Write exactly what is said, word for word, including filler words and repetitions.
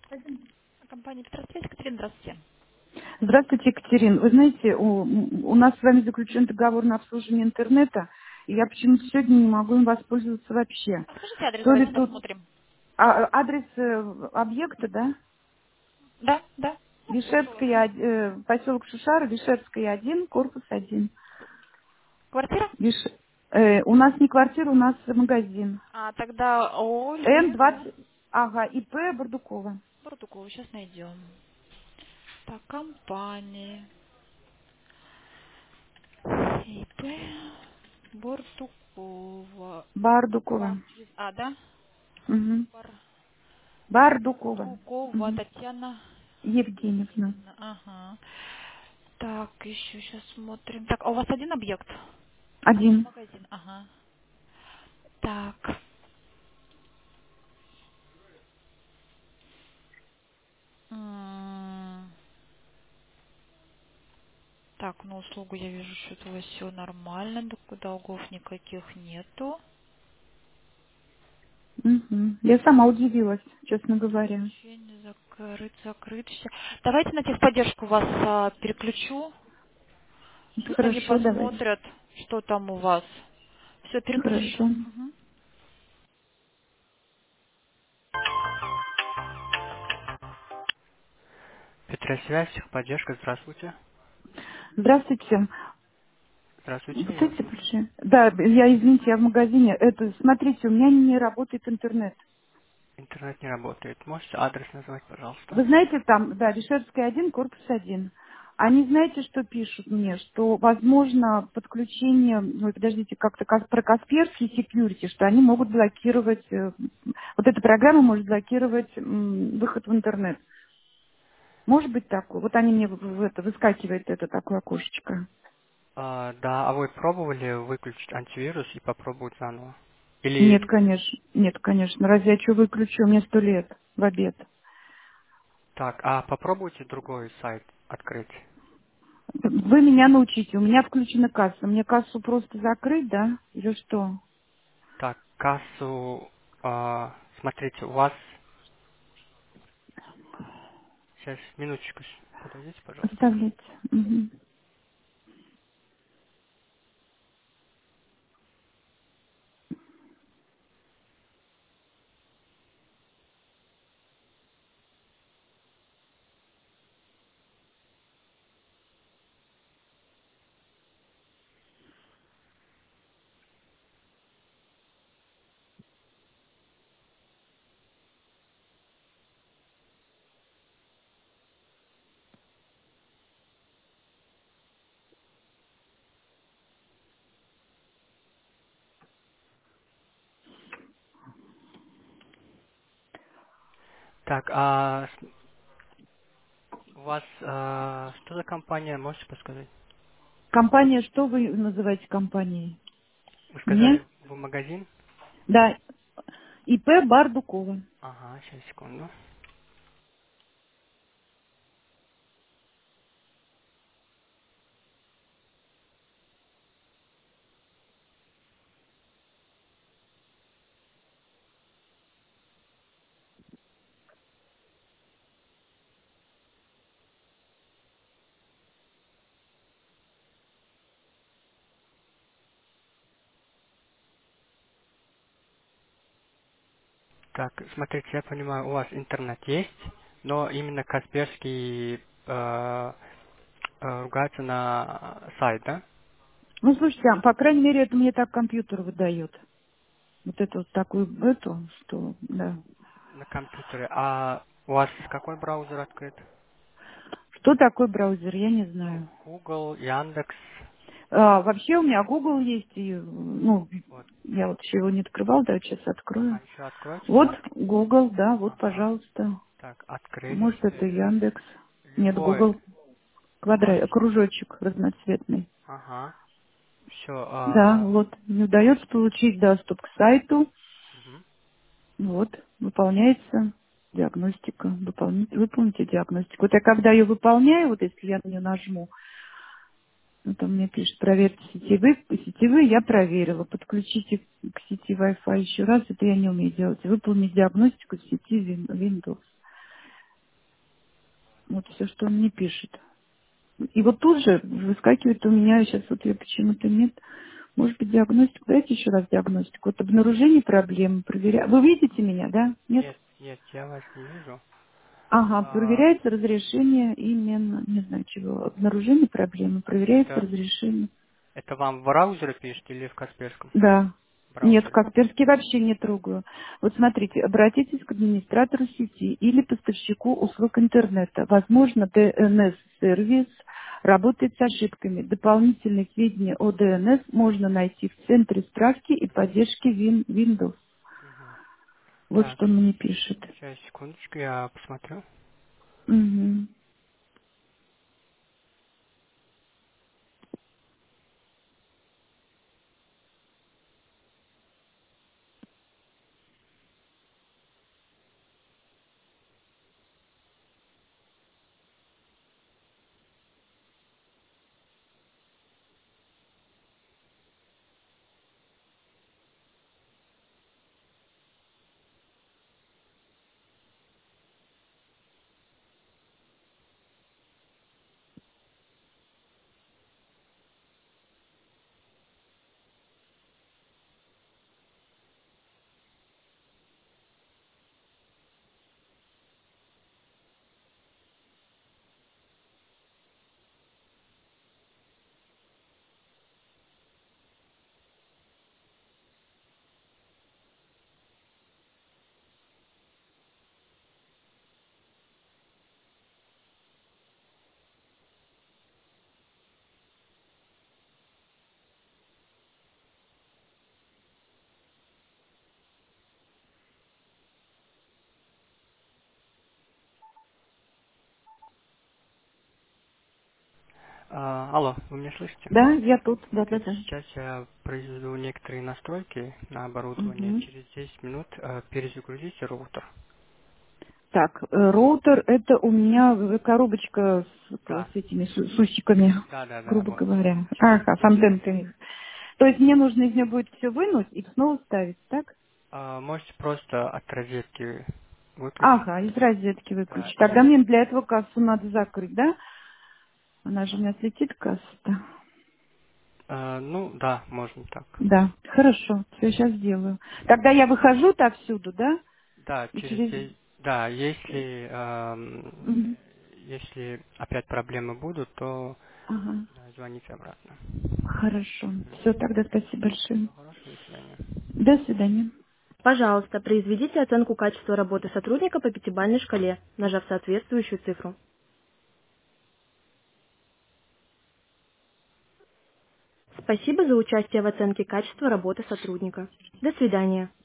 Компания Петросвязь, Катерина, здравствуйте. Здравствуйте, Екатерина. Вы знаете, у, у нас с вами заключен договор на обслуживание интернета, и я почему-то сегодня не могу им воспользоваться вообще. А скажите адрес, То ли давайте тут посмотрим. а, адрес э, объекта, да? Да, да. Слушаю вас. Вишерская, э, поселок Шушара, Вишерская один, корпус один. Квартира? Виш- э, у нас не квартира, у нас магазин. А, тогда ООО Н Литейская. двадцать, ага, И П Бардукова. Бардукова, сейчас найдем. Так, компания. ИП Бардукова. Бардукова. Вас через... А, да? Мгм. Бардукова. Бардукова Мгм. Татьяна Евгеньевна. Евгеньевна. Ага. Так, еще сейчас смотрим. Так, а у вас один объект? Один Один. магазин, ага. Так. М, Так, на услугу я вижу, что это у вас все нормально, дол- долгов никаких нету. Мгм. Я сама удивилась, честно говоря. Подключение закрыт, закрыт, все. Давайте на техподдержку вас а, переключу. Пусть они Хорошо, давайте. посмотрят, что там у вас. Все, переключили. Хорошо. Мгм. Петросвязь, техподдержка, здравствуйте. Здравствуйте. Здравствуйте, я вас Слышите, слушаю. большое? Да, я, извините, я в магазине. Это, смотрите, у меня не работает интернет. Интернет не работает. Можете адрес назвать, пожалуйста? Вы знаете, там, да, Вишерская один, корпус один. Они знаете, что пишут мне? Что возможно подключение, ну, подождите, как-то как про Касперский security, что они могут блокировать, э, вот эта программа может блокировать м, выход в интернет. Может быть такое? Вот они мне в- в это, выскакивает это такое окошечко. А, да, а вы пробовали выключить антивирус и попробовать заново? Нет, Или конечно. Нет, конечно. Разве я что выключу? Мне сто лет в обед. так, а попробуйте другой сайт открыть. Вы меня научите. У меня включена касса. Мне кассу просто закрыть, да? Или что? Так, кассу, а, смотрите, у вас, сейчас, минуточку, подождите, пожалуйста. Оставлять. Мгм. Так, а с- у вас, а, что за компания, можете подсказать? Компания, что вы называете компанией? Вы Мне? сказали, вы магазин? Да. И П Бардукова. Ага, сейчас, секунду. Так, смотрите, я понимаю, у вас интернет есть, но именно Касперский э, э, ругается на сайт, да? Ну, слушайте, а, по крайней мере, это мне так компьютер выдает. Вот эту вот такую, эту, что, да. На компьютере. А у вас какой браузер открыт? Что такое браузер, я не Ну, знаю. Google, Яндекс. А, вообще у меня Google есть, и, ну, Вот. я вот еще его не открывал, да, сейчас открою. Ага, еще откройте, Вот да? Google, да, вот, Ага. пожалуйста. Так, открыли. Может, это Яндекс. Нет, Любой Google квадрат, можете. кружочек разноцветный. Ага. Все. Да, А, вот, не удается получить доступ к сайту. мгм. Вот, выполняется диагностика. Выполните, выполните диагностику. Вот я когда ее выполняю, вот если я на нее нажму, ну, там мне пишет, проверьте сетевые, сетевые я проверила. Подключите к сети Wi-Fi еще раз, это я не умею делать. Выполнить диагностику в сети Win- Windows. Вот все, что он мне пишет. И вот тут же выскакивает у меня, сейчас вот ее почему-то нет. Может быть, диагностику. Дайте еще раз диагностику. Вот обнаружение проблемы, проверяю. Вы видите меня, да? Нет? Нет, нет, я вас не вижу. Ага, А, проверяется разрешение именно, не знаю чего, обнаружение проблемы, проверяется это, разрешение. это вам в браузере пишет или в Касперском? Да. В Нет, браузере. как перски вообще не трогаю. Вот смотрите, обратитесь к администратору сети или поставщику услуг интернета. Возможно, ди эн эс-сервис работает с ошибками. Дополнительные сведения о ди эн эс можно найти в центре справки и поддержки Win- Windows. Мгм. Вот Так, что он мне пишет. сейчас, секундочку, я посмотрю. Мгм. А, алло, вы меня слышите? Да, я тут, Окей, да-да-да. сейчас я произведу некоторые настройки на оборудование. Мгм. Через десять минут э, перезагрузите роутер. Так, э, роутер это у меня в- коробочка с, с Да, этими с, с усиками, да, да, да, грубо вот. говоря. Через Ага, с десять минут. антенками. То есть мне нужно из нее будет все вынуть и снова ставить, так? А, можете просто от розетки выключить. Ага, из розетки Да, выключить. Тогда и мне для этого кассу надо закрыть, да? Она же у меня слетит, касса-то. э, ну да, можно так. Да, хорошо, все, сейчас сделаю. Тогда я выхожу отовсюду, да? Да, И через через... десять. Да, если эм, Мгм. если опять проблемы будут, то Ага, да, звоните обратно. хорошо. Мгм. Все, тогда спасибо большое. Всего хорошего, до свидания. До свидания. Пожалуйста, произведите оценку качества работы сотрудника по пятибалльной шкале, нажав соответствующую цифру. Спасибо за участие в оценке качества работы сотрудника. До свидания.